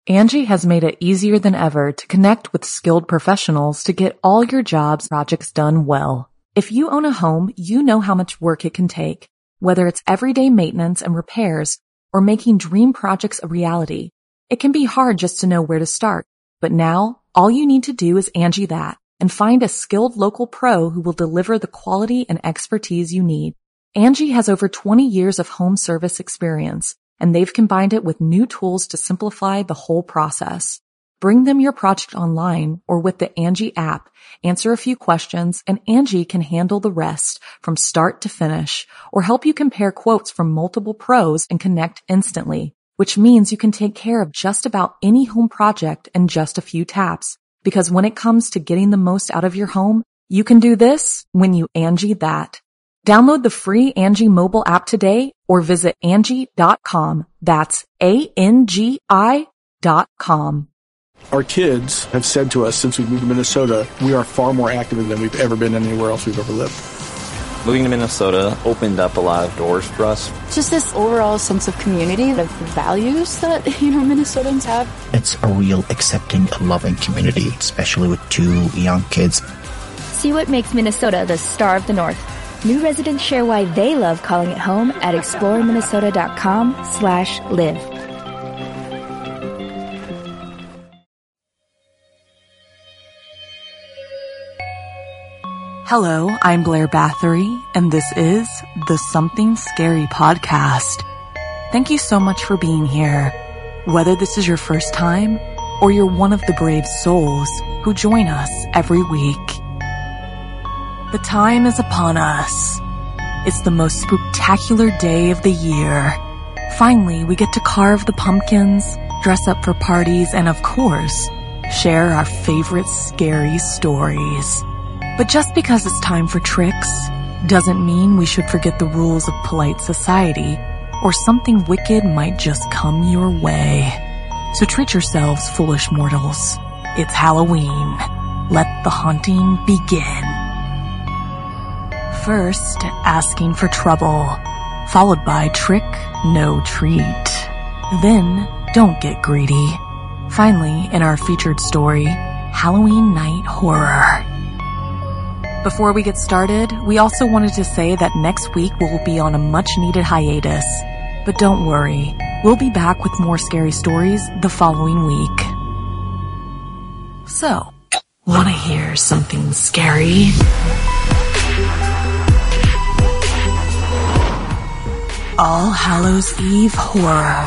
Angie has made it easier than ever to connect with skilled professionals to get all your jobs projects done well. If you own a home, you know how much work it can take, whether it's everyday maintenance and repairs or making dream projects a reality. It can be hard just to know where to start, but now all you need to do is Angie that and find a skilled local pro who will deliver the quality and expertise you need. Angie has over 20 years of home service experience, and they've combined it with new tools to simplify the whole process. Bring them your project online or with the Angie app, answer a few questions, and Angie can handle the rest from start to finish or help you compare quotes from multiple pros and connect instantly, which means you can take care of just about any home project in just a few taps. Because when it comes to getting the most out of your home, you can do this when you Angie that. Download the free Angie mobile app today or visit Angie.com. That's ANGI.com. Our kids have said to us since we moved to Minnesota, we are far more active than we've ever been anywhere else we've ever lived. Moving to Minnesota opened up a lot of doors for us. Just this overall sense of community, the values that, Minnesotans have. It's a real accepting, loving community, especially with 2 young kids. See what makes Minnesota the star of the North. New residents share why they love calling it home at exploreminnesota.com/live. Hello, I'm Blair Bathory, and this is the Something Scary Podcast. Thank you so much for being here. Whether this is your first time or you're one of the brave souls who join us every week. The time is upon us. It's the most spectacular day of the year. Finally, we get to carve the pumpkins, dress up for parties, and of course, share our favorite scary stories. But just because it's time for tricks doesn't mean we should forget the rules of polite society, or something wicked might just come your way. So treat yourselves, foolish mortals. It's Halloween. Let the haunting begin. First, asking for trouble, followed by trick, no treat. Then, don't get greedy. Finally, in our featured story, Halloween Night Horror. Before we get started, we also wanted to say that next week we'll be on a much-needed hiatus. But don't worry, we'll be back with more scary stories the following week. So, wanna hear something scary? All Hallows Eve Horror.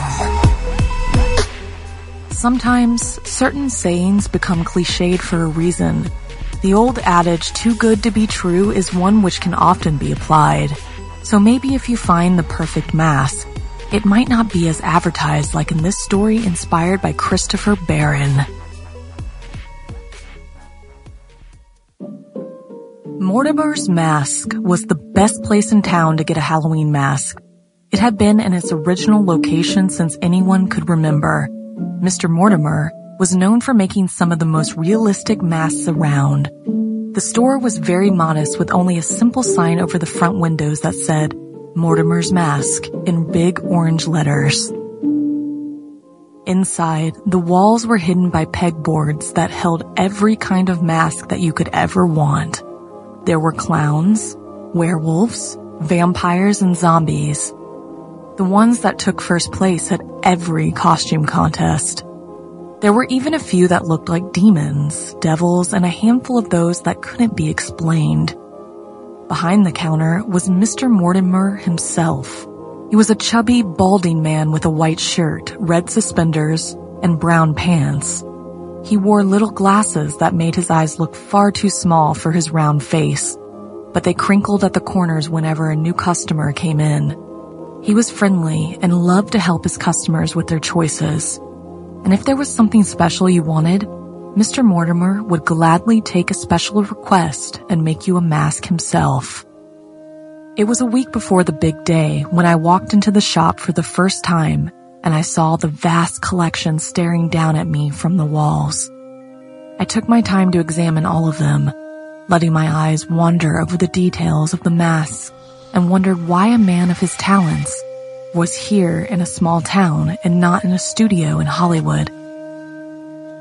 Sometimes, certain sayings become cliched for a reason. The old adage, too good to be true, is one which can often be applied. So maybe if you find the perfect mask, it might not be as advertised like in this story inspired by Christopher Barron. Mortimer's Mask was the best place in town to get a Halloween mask. It had been in its original location since anyone could remember. Mr. Mortimer was known for making some of the most realistic masks around. The store was very modest with only a simple sign over the front windows that said, Mortimer's Mask, in big orange letters. Inside, the walls were hidden by pegboards that held every kind of mask that you could ever want. There were clowns, werewolves, vampires, and zombies. The ones that took first place at every costume contest. There were even a few that looked like demons, devils, and a handful of those that couldn't be explained. Behind the counter was Mr. Mortimer himself. He was a chubby, balding man with a white shirt, red suspenders, and brown pants. He wore little glasses that made his eyes look far too small for his round face, but they crinkled at the corners whenever a new customer came in. He was friendly and loved to help his customers with their choices. And if there was something special you wanted, Mr. Mortimer would gladly take a special request and make you a mask himself. It was a week before the big day when I walked into the shop for the first time and I saw the vast collection staring down at me from the walls. I took my time to examine all of them, letting my eyes wander over the details of the masks, and wondered why a man of his talents was here in a small town and not in a studio in Hollywood.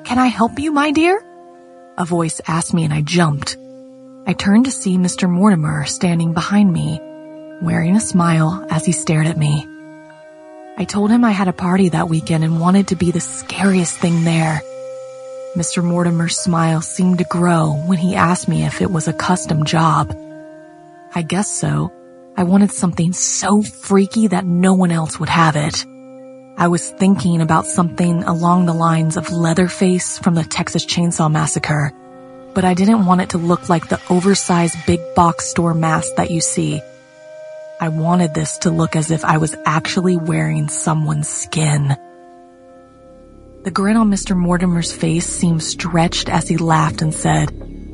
"Can I help you, my dear?" a voice asked me, and I jumped. I turned to see Mr. Mortimer standing behind me, wearing a smile as he stared at me. I told him I had a party that weekend and wanted to be the scariest thing there. Mr. Mortimer's smile seemed to grow when he asked me if it was a custom job. I guess so. I wanted something so freaky that no one else would have it. I was thinking about something along the lines of Leatherface from the Texas Chainsaw Massacre, but I didn't want it to look like the oversized big box store mask that you see. I wanted this to look as if I was actually wearing someone's skin. The grin on Mr. Mortimer's face seemed stretched as he laughed and said,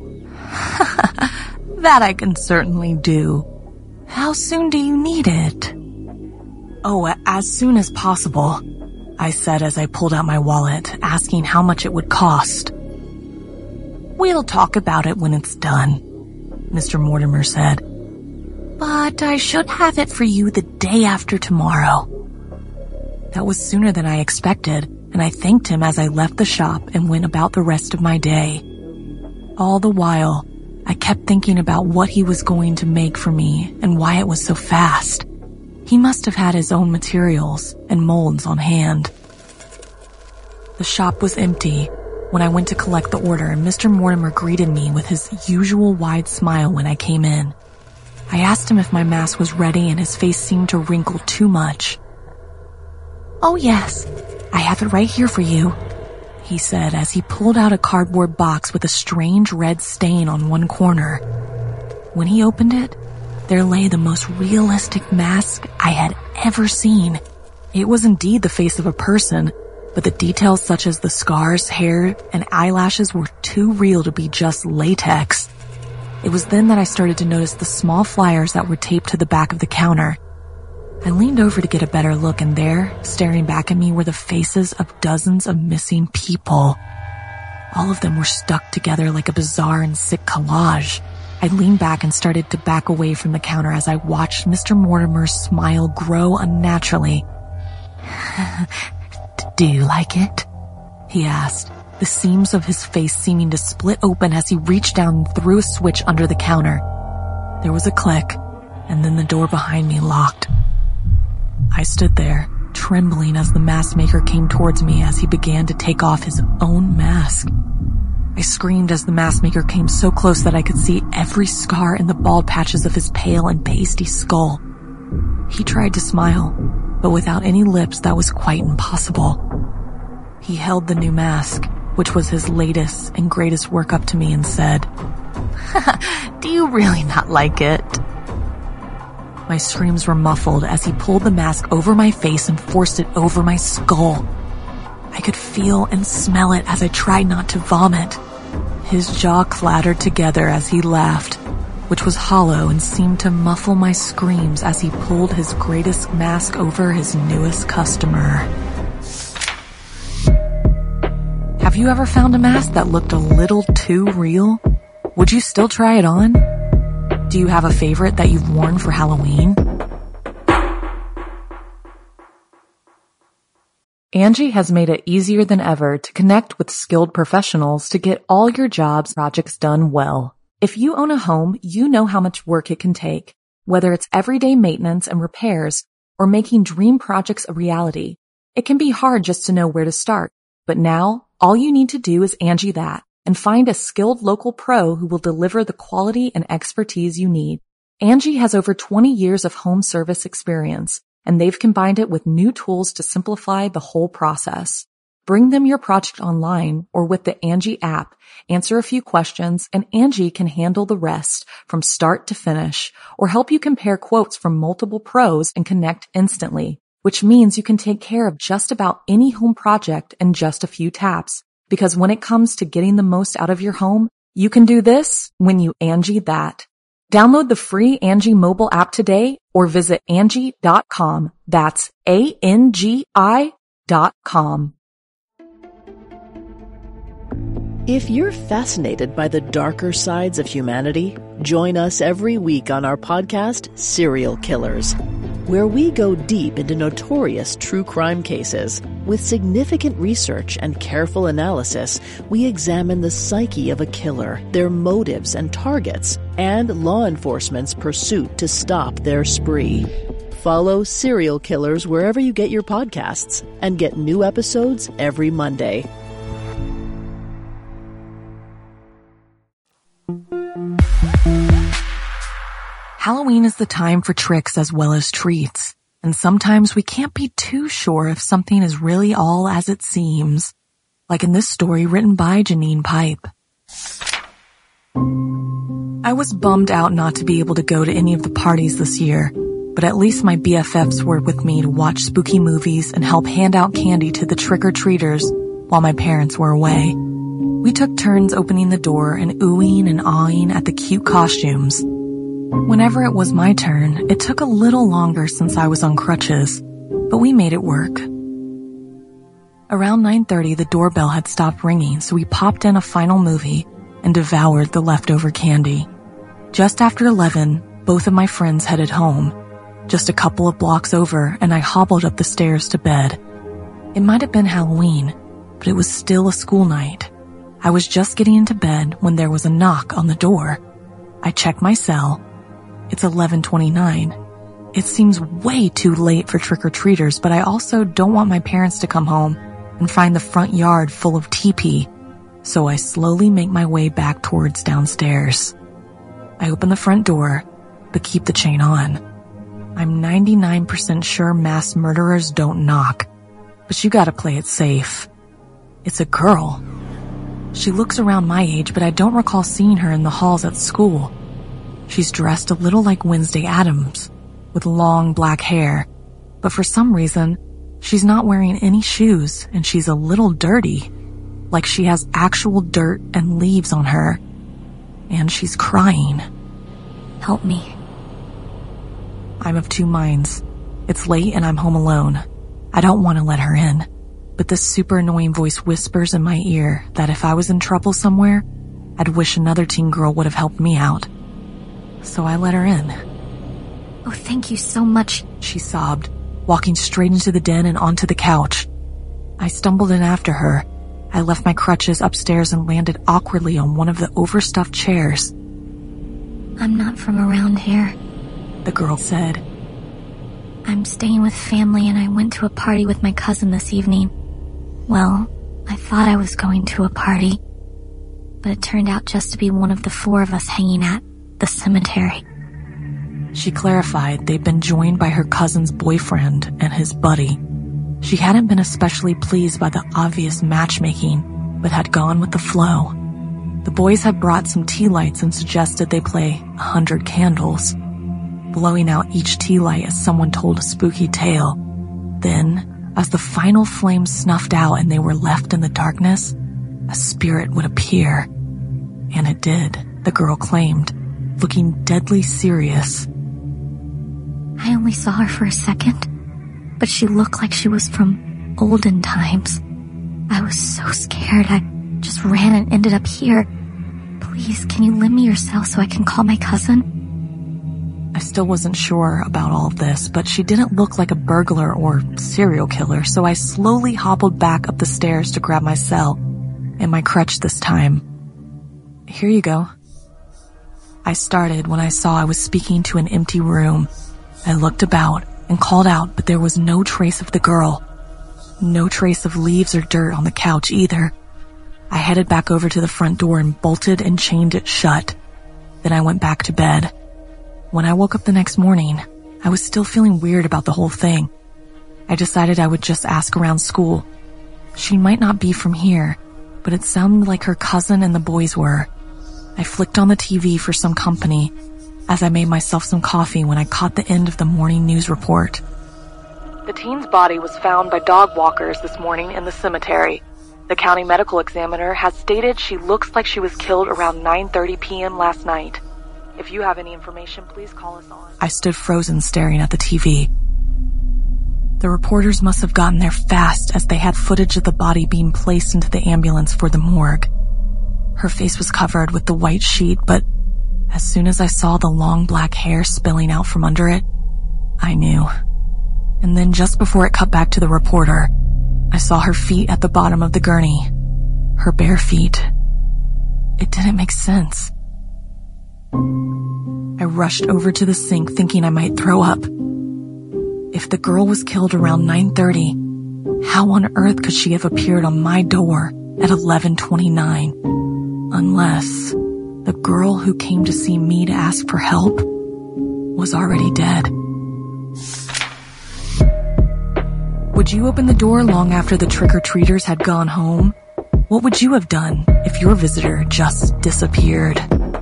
"That I can certainly do. How soon do you need it?" "Oh, as soon as possible," I said as I pulled out my wallet, asking how much it would cost. "We'll talk about it when it's done," Mr. Mortimer said. "But I should have it for you the day after tomorrow." That was sooner than I expected, and I thanked him as I left the shop and went about the rest of my day. All the while, I kept thinking about what he was going to make for me and why it was so fast. He must have had his own materials and molds on hand. The shop was empty when I went to collect the order, and Mr. Mortimer greeted me with his usual wide smile when I came in. I asked him if my mask was ready, and his face seemed to wrinkle too much. "Oh yes, I have it right here for you," he said as he pulled out a cardboard box with a strange red stain on one corner. When he opened it, there lay the most realistic mask I had ever seen. It was indeed the face of a person, but the details such as the scars, hair, and eyelashes were too real to be just latex. It was then that I started to notice the small flyers that were taped to the back of the counter. I leaned over to get a better look, and there, staring back at me, were the faces of dozens of missing people. All of them were stuck together like a bizarre and sick collage. I leaned back and started to back away from the counter as I watched Mr. Mortimer's smile grow unnaturally. "Do you like it?" he asked, the seams of his face seeming to split open as he reached down and threw a switch under the counter. There was a click, and then the door behind me locked. I stood there, trembling as the mask maker came towards me as he began to take off his own mask. I screamed as the mask maker came so close that I could see every scar and the bald patches of his pale and pasty skull. He tried to smile, but without any lips that was quite impossible. He held the new mask, which was his latest and greatest work, up to me and said, "Do you really not like it?" My screams were muffled as he pulled the mask over my face and forced it over my skull. I could feel and smell it as I tried not to vomit. His jaw clattered together as he laughed, which was hollow and seemed to muffle my screams as he pulled his greatest mask over his newest customer. Have you ever found a mask that looked a little too real? Would you still try it on? Do you have a favorite that you've worn for Halloween? Angie has made it easier than ever to connect with skilled professionals to get all your jobs projects done well. If you own a home, you know how much work it can take, whether it's everyday maintenance and repairs or making dream projects a reality. It can be hard just to know where to start, but now all you need to do is Angie that and find a skilled local pro who will deliver the quality and expertise you need. Angie has over 20 years of home service experience, and they've combined it with new tools to simplify the whole process. Bring them your project online or with the Angie app, answer a few questions, and Angie can handle the rest from start to finish, or help you compare quotes from multiple pros and connect instantly, which means you can take care of just about any home project in just a few taps. Because when it comes to getting the most out of your home, you can do this when you Angie that. Download the free Angie mobile app today or visit Angie.com. That's ANGI.com. If you're fascinated by the darker sides of humanity, join us every week on our podcast, Serial Killers, where we go deep into notorious true crime cases With significant research and careful analysis, we examine the psyche of a killer, their motives and targets, and law enforcement's pursuit to stop their spree. Follow Serial Killers wherever you get your podcasts and get new episodes every Monday. Halloween is the time for tricks as well as treats, and sometimes we can't be too sure if something is really all as it seems, like in this story written by Janine Pipe. I was bummed out not to be able to go to any of the parties this year, but at least my BFFs were with me to watch spooky movies and help hand out candy to the trick-or-treaters while my parents were away. We took turns opening the door and oohing and awing at the cute costumes. Whenever it was my turn, it took a little longer since I was on crutches, but we made it work. Around 9:30, the doorbell had stopped ringing, so we popped in a final movie and devoured the leftover candy. Just after 11, both of my friends headed home, just a couple of blocks over, and I hobbled up the stairs to bed. It might have been Halloween, but it was still a school night. I was just getting into bed when there was a knock on the door. I checked my cell. It's 11:29. It seems way too late for trick-or-treaters, but I also don't want my parents to come home and find the front yard full of TP, so I slowly make my way back towards downstairs. I open the front door, but keep the chain on. I'm 99% sure mass murderers don't knock, but you gotta play it safe. It's a girl. She looks around my age, but I don't recall seeing her in the halls at school. She's dressed a little like Wednesday Addams, with long black hair, but for some reason, she's not wearing any shoes and she's a little dirty, like she has actual dirt and leaves on her, and she's crying. Help me. I'm of two minds. It's late and I'm home alone. I don't want to let her in, but this super annoying voice whispers in my ear that if I was in trouble somewhere, I'd wish another teen girl would have helped me out. So I let her in. Oh, thank you so much, she sobbed, walking straight into the den and onto the couch. I stumbled in after her. I left my crutches upstairs and landed awkwardly on one of the overstuffed chairs. I'm not from around here, the girl said. I'm staying with family and I went to a party with my cousin this evening. Well, I thought I was going to a party, but it turned out just to be one of the four of us hanging at the cemetery. She clarified they'd been joined by her cousin's boyfriend and his buddy. She hadn't been especially pleased by the obvious matchmaking, but had gone with the flow. The boys had brought some tea lights and suggested they play 100 candles, blowing out each tea light as someone told a spooky tale. Then, as the final flame snuffed out and they were left in the darkness, a spirit would appear. And it did, the girl claimed, looking deadly serious. I only saw her for a second, but she looked like she was from olden times. I was so scared, I just ran and ended up here. Please, can you lend me your cell so I can call my cousin? I still wasn't sure about all of this, but she didn't look like a burglar or serial killer, so I slowly hobbled back up the stairs to grab my cell, and my crutch this time. Here you go. I started when I saw I was speaking to an empty room. I looked about and called out, but there was no trace of the girl. No trace of leaves or dirt on the couch either. I headed back over to the front door and bolted and chained it shut. Then I went back to bed. When I woke up the next morning, I was still feeling weird about the whole thing. I decided I would just ask around school. She might not be from here, but it sounded like her cousin and the boys were. I flicked on the TV for some company as I made myself some coffee when I caught the end of the morning news report. The teen's body was found by dog walkers this morning in the cemetery. The county medical examiner has stated she looks like she was killed around 9:30 p.m. last night. If you have any information, please call us on. I stood frozen staring at the TV. The reporters must have gotten there fast as they had footage of the body being placed into the ambulance for the morgue. Her face was covered with the white sheet, but as soon as I saw the long black hair spilling out from under it, I knew. And then just before it cut back to the reporter, I saw her feet at the bottom of the gurney. Her bare feet. It didn't make sense. I rushed over to the sink thinking I might throw up. If the girl was killed around 9:30, how on earth could she have appeared on my door at 11:29? Unless the girl who came to see me to ask for help was already dead. Would you open the door long after the trick-or-treaters had gone home? What would you have done if your visitor just disappeared?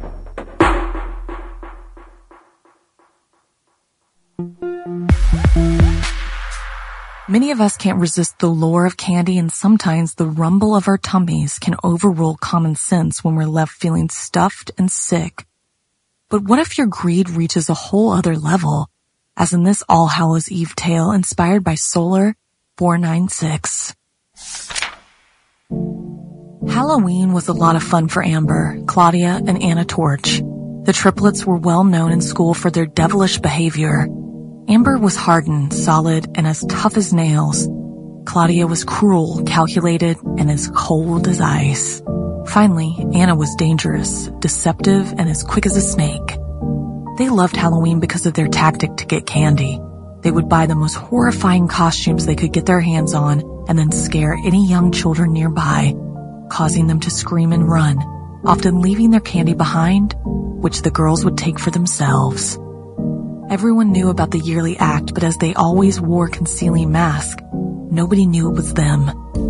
Many of us can't resist the lure of candy, and sometimes the rumble of our tummies can overrule common sense when we're left feeling stuffed and sick. But what if your greed reaches a whole other level, as in this All Hallows Eve tale inspired by Solar 496. Halloween was a lot of fun for Amber, Claudia, and Anna Torch. The triplets were well known in school for their devilish behavior. Amber was hardened, solid, and as tough as nails. Claudia was cruel, calculated, and as cold as ice. Finally, Anna was dangerous, deceptive, and as quick as a snake. They loved Halloween because of their tactic to get candy. They would buy the most horrifying costumes they could get their hands on and then scare any young children nearby, causing them to scream and run, often leaving their candy behind, which the girls would take for themselves. Everyone knew about the yearly act, but as they always wore concealing masks, nobody knew it was them.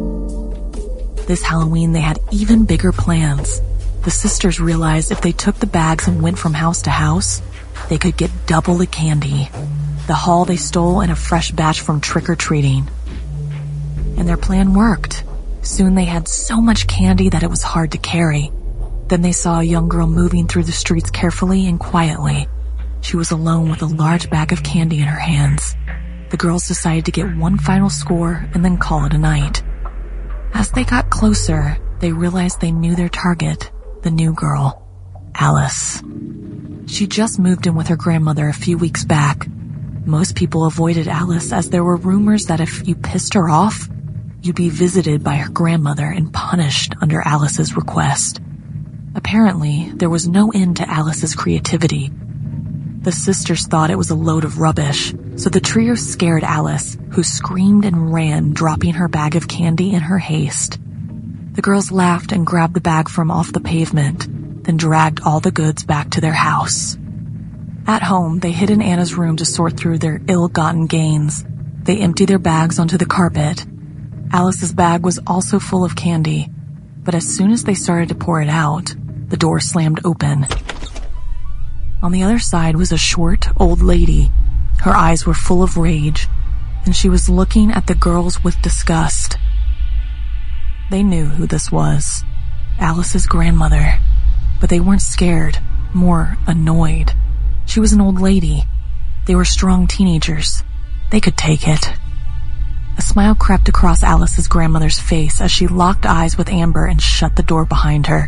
This Halloween, they had even bigger plans. The sisters realized if they took the bags and went from house to house, they could get double the candy. The haul they stole and a fresh batch from trick-or-treating. And their plan worked. Soon they had so much candy that it was hard to carry. Then they saw a young girl moving through the streets carefully and quietly. She was alone with a large bag of candy in her hands. The girls decided to get one final score and then call it a night. As they got closer, they realized they knew their target, the new girl, Alice. She just moved in with her grandmother a few weeks back. Most people avoided Alice as there were rumors that if you pissed her off, you'd be visited by her grandmother and punished under Alice's request. Apparently, there was no end to Alice's creativity. The sisters thought it was a load of rubbish, so the trio scared Alice, who screamed and ran, dropping her bag of candy in her haste. The girls laughed and grabbed the bag from off the pavement, then dragged all the goods back to their house. At home, they hid in Anna's room to sort through their ill-gotten gains. They emptied their bags onto the carpet. Alice's bag was also full of candy, but as soon as they started to pour it out, the door slammed open. On the other side was a short, old lady. Her eyes were full of rage, and she was looking at the girls with disgust. They knew who this was, Alice's grandmother, but they weren't scared, more annoyed. She was an old lady. They were strong teenagers. They could take it. A smile crept across Alice's grandmother's face as she locked eyes with Amber and shut the door behind her.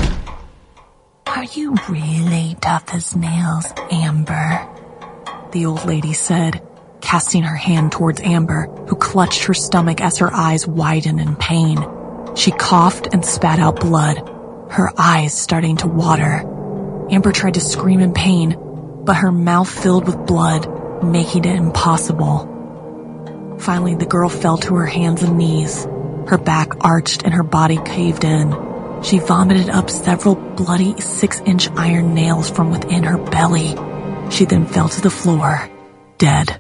"Are you really tough as nails, Amber?" the old lady said, casting her hand towards Amber, who clutched her stomach as her eyes widened in pain. She coughed and spat out blood, her eyes starting to water. Amber tried to scream in pain, but her mouth filled with blood, making it impossible. Finally, the girl fell to her hands and knees. Her back arched and her body caved in. She vomited up several bloody 6-inch iron nails from within her belly. She then fell to the floor, dead.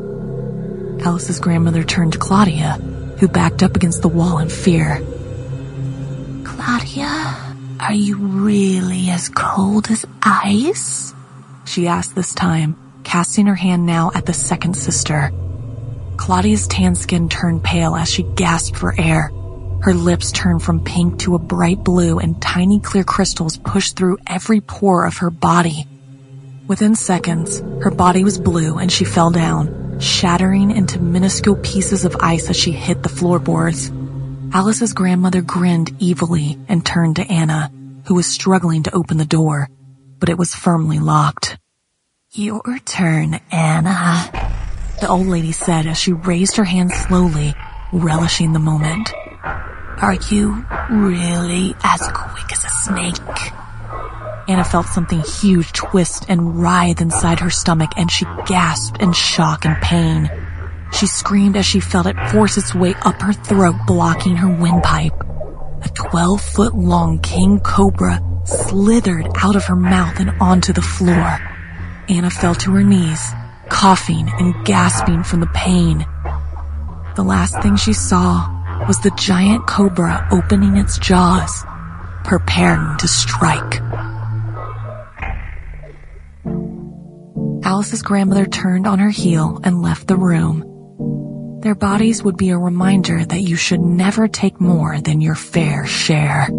Alice's grandmother turned to Claudia, who backed up against the wall in fear. "Claudia, are you really as cold as ice?" she asked this time, casting her hand now at the second sister. Claudia's tan skin turned pale as she gasped for air. Her lips turned from pink to a bright blue, and tiny clear crystals pushed through every pore of her body. Within seconds, her body was blue and she fell down, shattering into minuscule pieces of ice as she hit the floorboards. Alice's grandmother grinned evilly and turned to Anna, who was struggling to open the door, but it was firmly locked. "Your turn, Anna," the old lady said as she raised her hand slowly, relishing the moment. "Are you really as quick as a snake?" Anna felt something huge twist and writhe inside her stomach, and she gasped in shock and pain. She screamed as she felt it force its way up her throat, blocking her windpipe. A 12-foot-long king cobra slithered out of her mouth and onto the floor. Anna fell to her knees, coughing and gasping from the pain. The last thing she saw was the giant cobra opening its jaws, preparing to strike. Alice's grandmother turned on her heel and left the room. Their bodies would be a reminder that you should never take more than your fair share.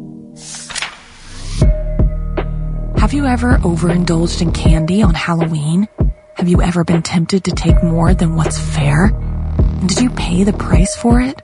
Have you ever overindulged in candy on Halloween? Have you ever been tempted to take more than what's fair? And did you pay the price for it?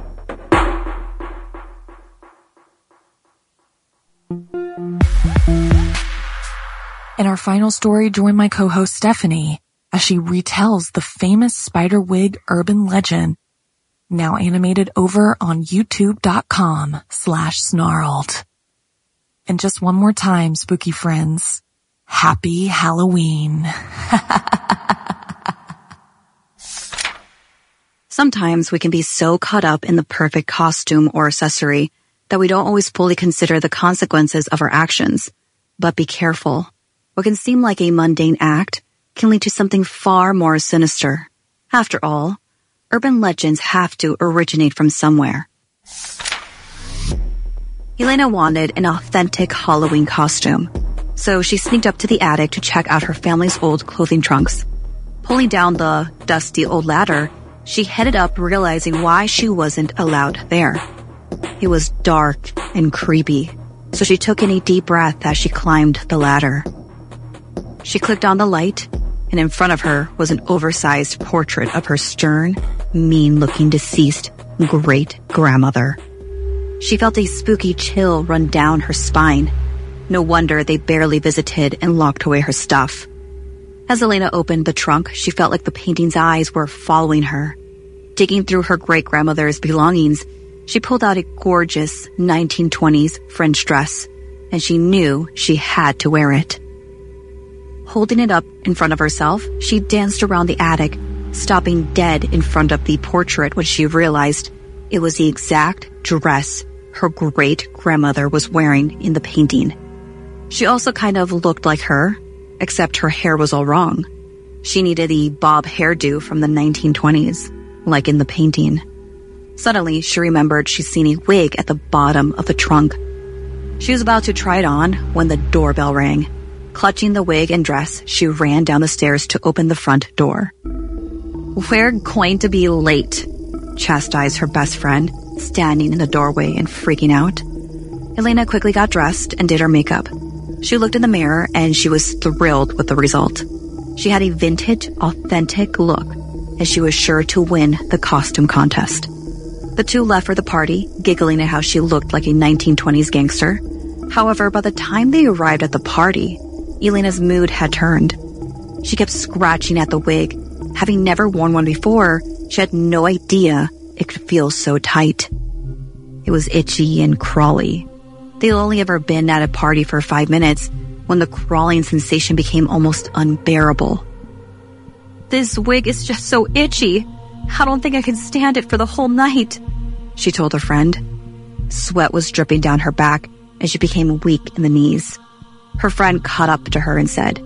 In our final story, join my co-host Stephanie as she retells the famous spiderwig urban legend, now animated over on youtube.com/snarled. And just one more time, spooky friends, happy Halloween. Sometimes we can be so caught up in the perfect costume or accessory that we don't always fully consider the consequences of our actions. But be careful. What can seem like a mundane act can lead to something far more sinister. After all, urban legends have to originate from somewhere. Elena wanted an authentic Halloween costume, so she sneaked up to the attic to check out her family's old clothing trunks. Pulling down the dusty old ladder, she headed up, realizing why she wasn't allowed there. It was dark and creepy, so she took in a deep breath as she climbed the ladder. She clicked on the light, and in front of her was an oversized portrait of her stern, mean-looking deceased great-grandmother. She felt a spooky chill run down her spine. No wonder they barely visited and locked away her stuff. As Elena opened the trunk, she felt like the painting's eyes were following her. Digging through her great-grandmother's belongings, she pulled out a gorgeous 1920s French dress, and she knew she had to wear it. Holding it up in front of herself, she danced around the attic, stopping dead in front of the portrait when she realized it was the exact dress her great-grandmother was wearing in the painting. She also kind of looked like her, except her hair was all wrong. She needed the bob hairdo from the 1920s, like in the painting. Suddenly, she remembered she'd seen a wig at the bottom of the trunk. She was about to try it on when the doorbell rang. Clutching the wig and dress, she ran down the stairs to open the front door. "We're going to be late," chastised her best friend, standing in the doorway and freaking out. Elena quickly got dressed and did her makeup. She looked in the mirror and she was thrilled with the result. She had a vintage, authentic look, and she was sure to win the costume contest. The two left for the party, giggling at how she looked like a 1920s gangster. However, by the time they arrived at the party, Elena's mood had turned. She kept scratching at the wig. Having never worn one before, she had no idea it could feel so tight. It was itchy and crawly. They'd only ever been at a party for 5 minutes when the crawling sensation became almost unbearable. "This wig is just so itchy. I don't think I can stand it for the whole night," she told her friend. Sweat was dripping down her back, and she became weak in the knees. Her friend caught up to her and said,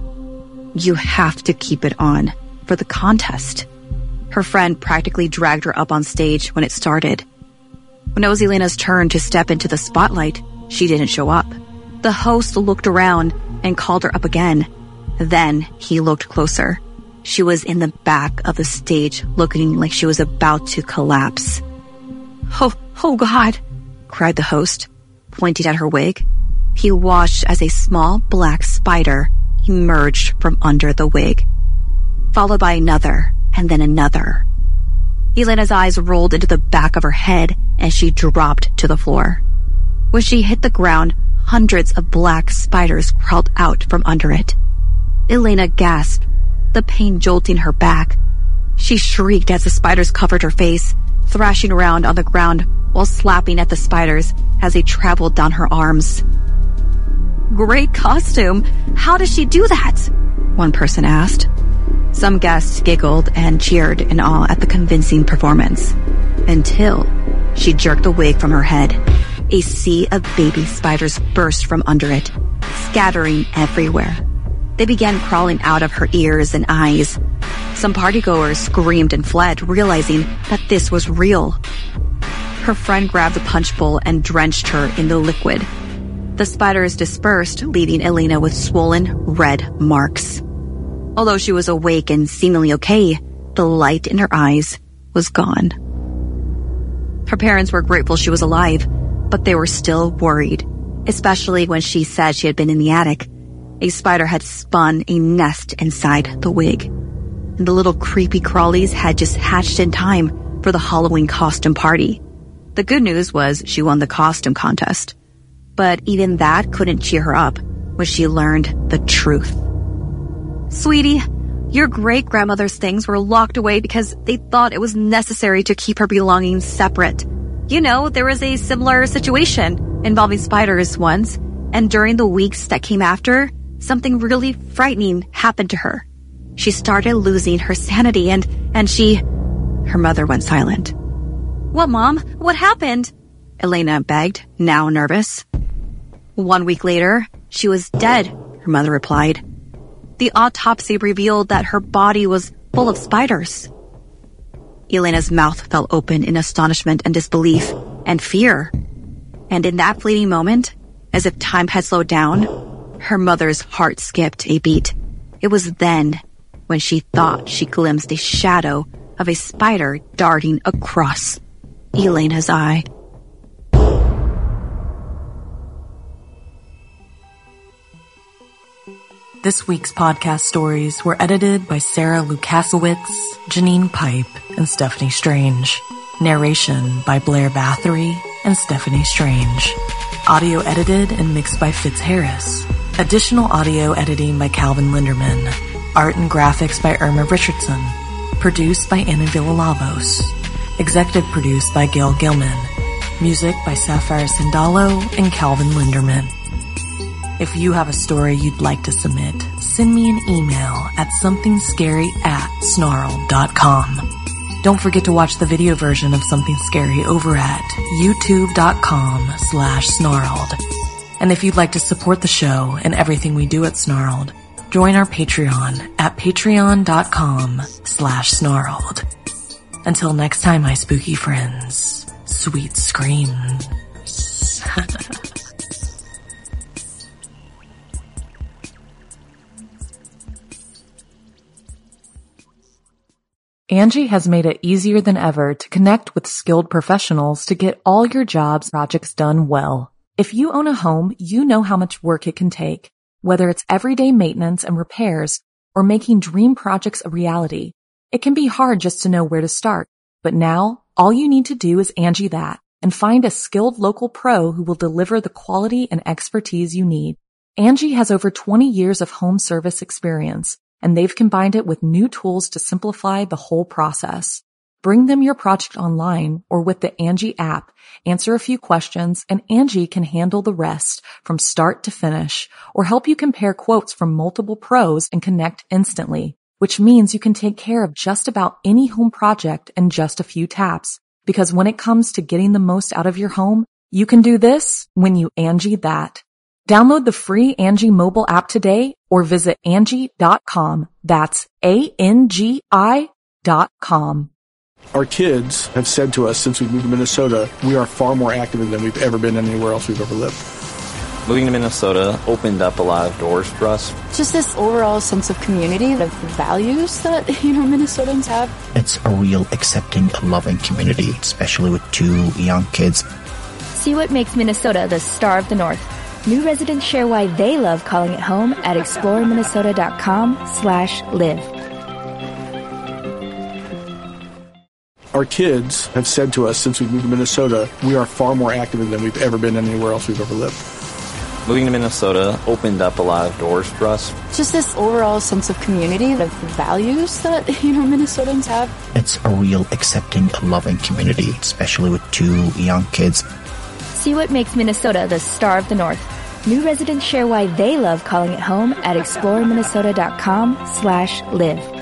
"You have to keep it on for the contest." Her friend practically dragged her up on stage when it started. When it was Elena's turn to step into the spotlight, she didn't show up. The host looked around and called her up again. Then he looked closer. She was in the back of the stage, looking like she was about to collapse. Oh God," cried the host, pointing at her wig. He watched as a small black spider emerged from under the wig, followed by another and then another. Elena's eyes rolled into the back of her head and she dropped to the floor. When she hit the ground, hundreds of black spiders crawled out from under it. Elena gasped, the pain jolting her back. She shrieked as the spiders covered her face, thrashing around on the ground while slapping at the spiders as they traveled down her arms. "Great costume. How does she do that?" one person asked. Some guests giggled and cheered in awe at the convincing performance, until she jerked the wig from her head. A sea of baby spiders burst from under it, scattering everywhere. They began crawling out of her ears and eyes. Some partygoers screamed and fled, realizing that this was real. Her friend grabbed the punch bowl and drenched her in the liquid. The spiders dispersed, leaving Elena with swollen, red marks. Although she was awake and seemingly okay, the light in her eyes was gone. Her parents were grateful she was alive, but they were still worried, especially when she said she had been in the attic. A spider had spun a nest inside the wig, and the little creepy crawlies had just hatched in time for the Halloween costume party. The good news was she won the costume contest, but even that couldn't cheer her up when she learned the truth. "Sweetie, your great-grandmother's things were locked away because they thought it was necessary to keep her belongings separate. You know, there was a similar situation involving spiders once, and during the weeks that came after, something really frightening happened to her. She started losing her sanity and she..." Her mother went silent. "What, Mom? What happened?" Elena begged, now nervous. "1 week later, she was dead," her mother replied. "The autopsy revealed that her body was full of spiders." Elena's mouth fell open in astonishment and disbelief and fear. And in that fleeting moment, as if time had slowed down, her mother's heart skipped a beat. It was then when she thought she glimpsed a shadow of a spider darting across Elena's eye. This week's podcast stories were edited by Sarah Lukasiewicz, Janine Pipe, and Stephanie Strange. Narration by Blair Bathory and Stephanie Strange. Audio edited and mixed by Fitz Harris. Additional audio editing by Calvin Linderman. Art and graphics by Irma Richardson. Produced by Anna Villalobos. Executive produced by Gail Gilman. Music by Sapphire Sindalo and Calvin Linderman. If you have a story you'd like to submit, send me an email at somethingscary@snarled.com. Don't forget to watch the video version of Something Scary over at youtube.com/snarled. And if you'd like to support the show and everything we do at Snarled, join our Patreon at patreon.com/snarled. Until next time, my spooky friends, sweet screams. Angie has made it easier than ever to connect with skilled professionals to get all your jobs projects done well. If you own a home, you know how much work it can take, whether it's everyday maintenance and repairs or making dream projects a reality. It can be hard just to know where to start, but now all you need to do is Angie that and find a skilled local pro who will deliver the quality and expertise you need. Angie has over 20 years of home service experience, and they've combined it with new tools to simplify the whole process. Bring them your project online or with the Angie app, answer a few questions, and Angie can handle the rest from start to finish, or help you compare quotes from multiple pros and connect instantly, which means you can take care of just about any home project in just a few taps. Because when it comes to getting the most out of your home, you can do this when you Angie that. Download the free Angie mobile app today or visit Angie.com. That's ANGI.com. Our kids have said to us since we moved to Minnesota, we are far more active than we've ever been anywhere else we've ever lived. Moving to Minnesota opened up a lot of doors for us. Just this overall sense of community, of values that, Minnesotans have. It's a real accepting, loving community, especially with 2 young kids. See what makes Minnesota the star of the North. New residents share why they love calling it home at exploreminnesota.com/live. Our kids have said to us since we moved to Minnesota, we are far more active than we've ever been anywhere else we've ever lived. Moving to Minnesota opened up a lot of doors for us. Just this overall sense of community, the values that, Minnesotans have. It's a real accepting, loving community, especially with 2 young kids. See what makes Minnesota the star of the North. New residents share why they love calling it home at exploreminnesota.com/live.